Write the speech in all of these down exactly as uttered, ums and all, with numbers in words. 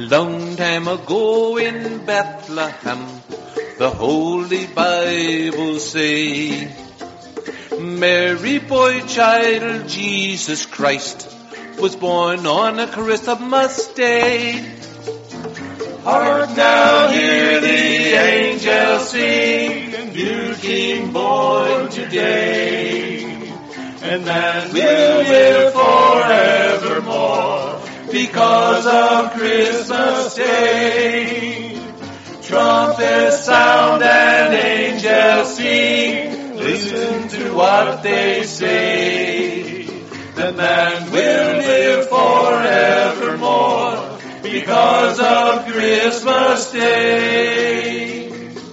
Long time ago in Bethlehem, the Holy Bible say, Mary, boy child, Jesus Christ, was born on a Christmas day. Hark now, hear the angels sing, new King born today. And man will live forevermore because of Christmas Day. Trumpets sound and angels sing, listen to what they say. That man will live forevermore because of Christmas Day.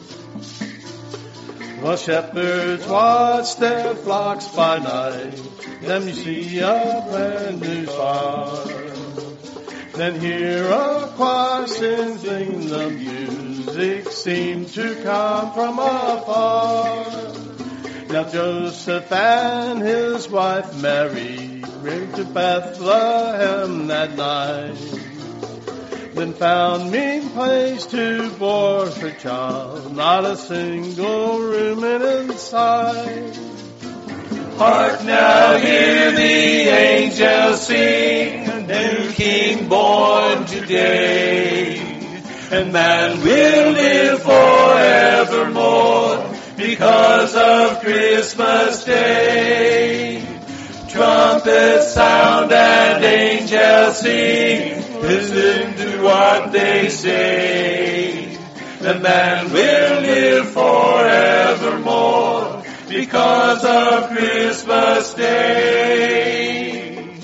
While shepherds watch their flocks by night, them you see a brand new star. Then hear a choir sing, the music seemed to come from afar. Now Joseph and his wife Mary ran to Bethlehem that night, then found mean place to bore her child, not a single room inside. Hark now, hear the angels sing, a new King born today. And man will live forevermore because of Christmas Day. Trumpets sound and angels sing, listen to what they say. The man will live forevermore because of Christmas Day.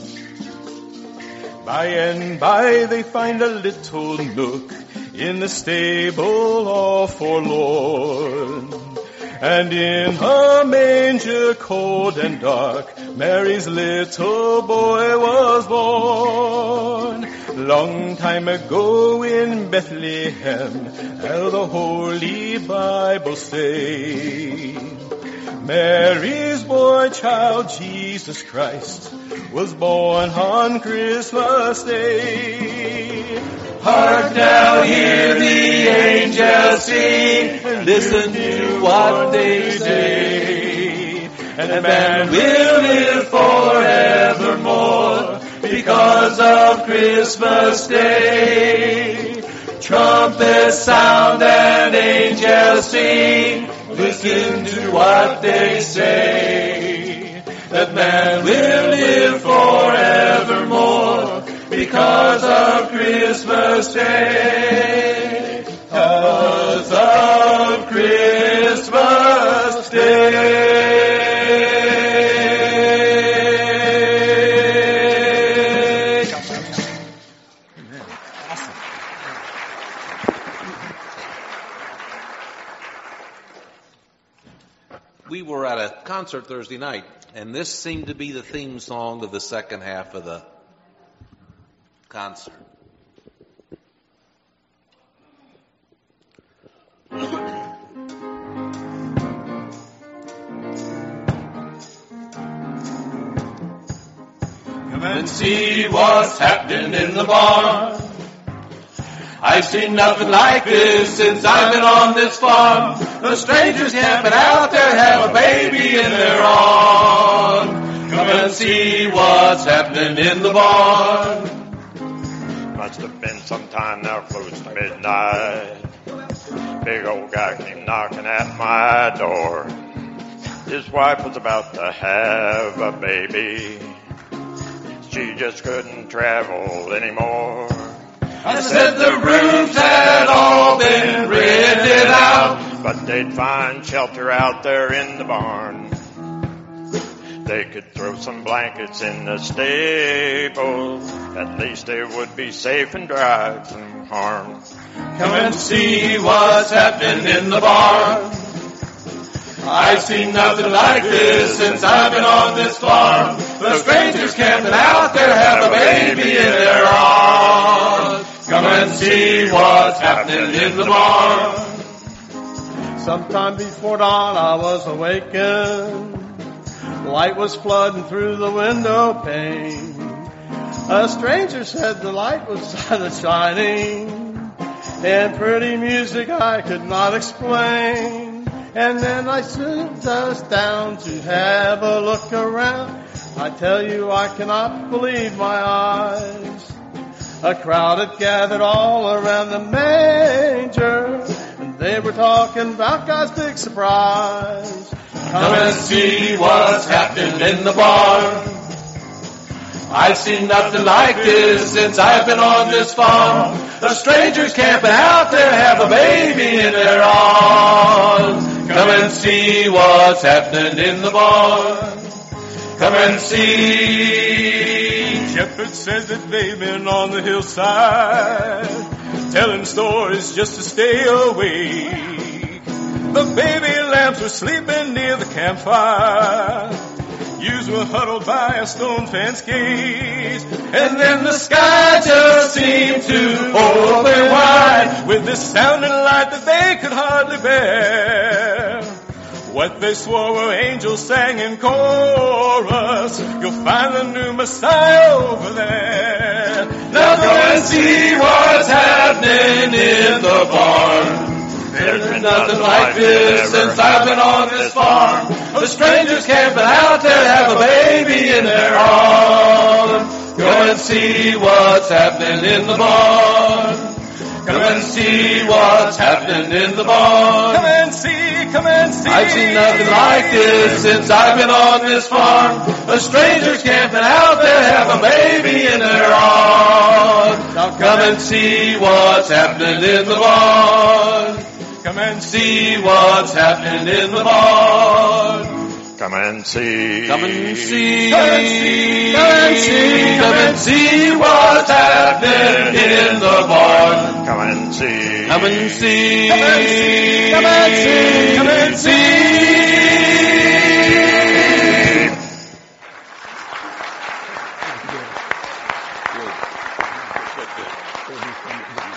By and by they find a little nook in the stable all forlorn. And in a manger cold and dark, Mary's little boy was born. Long time ago in Bethlehem, how the Holy Bible say, Mary's boy child, Jesus Christ, was born on Christmas Day. Hark now, hear the angels sing, listen to what they say. And man will live forevermore because of Christmas Day. Trumpets sound and angels sing, listen to what they say. That man will live forevermore because of Christmas Day. Because of Christmas Day. Amen. Awesome. We were at a concert Thursday night, and this seemed to be the theme song of the second half of the concert. Come and see what's happening in the barn. I've seen nothing like this since I've been on this farm. The strangers camping out there have a baby in their arms. Come and see what's happening in the barn. Must have been sometime now close to midnight. Big old guy came knocking at my door. His wife was about to have a baby. She just couldn't travel anymore. I said the rooms had all been rented out, but they'd find shelter out there in the barn. They could throw some blankets in the stable. At least they would be safe and dry from harm. Come and see what's happening in the barn. I've seen nothing like this since I've been on this farm. The strangers camping out there have a baby in their arms. Come and see what's happening in the barn. Sometime before dawn I was awakened. Light was flooding through the window pane. A stranger said the light was shining, and pretty music I could not explain. And then I sent us down to have a look around. I tell you, I cannot believe my eyes. A crowd had gathered all around the manger, and they were talking about God's big surprise. Come and see what's happening in the barn. I've seen nothing like this since I've been on this farm. The strangers camping out there have a baby in their arms. Come and see what's happening in the barn. Come and see. Shepherd says that they've been on the hillside, telling stories just to stay awake. The baby lambs were sleeping near the campfire. Ewes were huddled by a stone fence gate. And then the sky just seemed to open wide with this sounding light that they could hardly bear. What they swore were angels sang in chorus. You'll find the new Messiah over there. Now go and see what's happening in the barn. There's been nothing like this since I've been on this farm. The strangers camping out there have a baby in their arms. Go and see what's happening in the barn. Come and see what's happening in the barn. Come and see, come and see. I've seen nothing like this since I've been on this farm. The strangers camping out there have a baby in their arms. Now come and see what's happening in the barn. Come and see what's happening in the barn. Come and see. Come and see. Come and see. Come and see. Come and see what's happening in the barn. Come and see. Come and see. Come and see. Come and see. Come and see